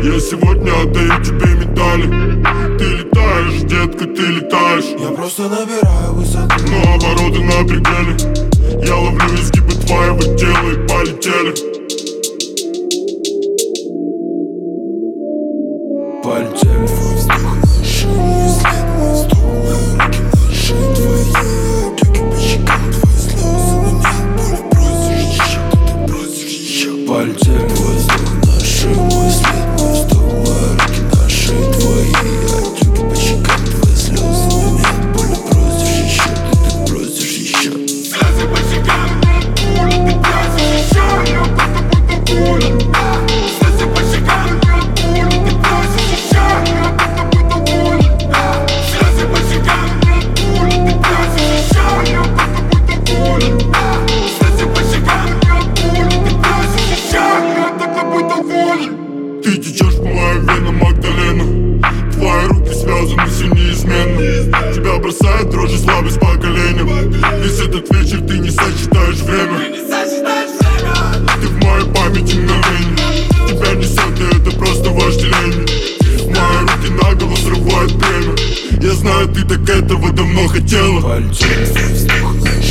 Я сегодня отдаю тебе медали. Ты летаешь, детка, ты летаешь. Я просто набираю высоту, но обороты на пределе. Я ловлю изгибы твоего тела и полетели. полетели. Твой вздох на шее, мой след, мой вздох, мои руки на шее твоей. Отеки по щекам, твои слезы, но нет боли, просишь еще, ты просишь еще. Полетели. Твой вздох на шее, мой след, мой вздох, мои руки на шее твоей. Отеки по щекам, твои слезы, но нет боли, просишь еще, ты просишь еще. Слезы по щекам, нет боли, ты просишь еще. Я просто буду воля. Слезы по щекам, нет боли, ты просишь еще. Я просто буду воля. Слезы по щекам, нет боли, ты просишь еще. Я просто буду воля. Слезы по щекам, нет боли, ты просишь еще. Я просто буду воля. Ты течешь по моим венам, Магдалена. Твои руки связаны все неизменно. Тебя бросает дрожь и слабость по коленям. Весь этот вечер ты не сочетаешь время. Ты в моей памяти мгновенье. Тебя несет, и это просто вожделение. Мои руки наголо срывают пену. Я знаю, ты так этого давно хотела. Полетели. Твой вздох на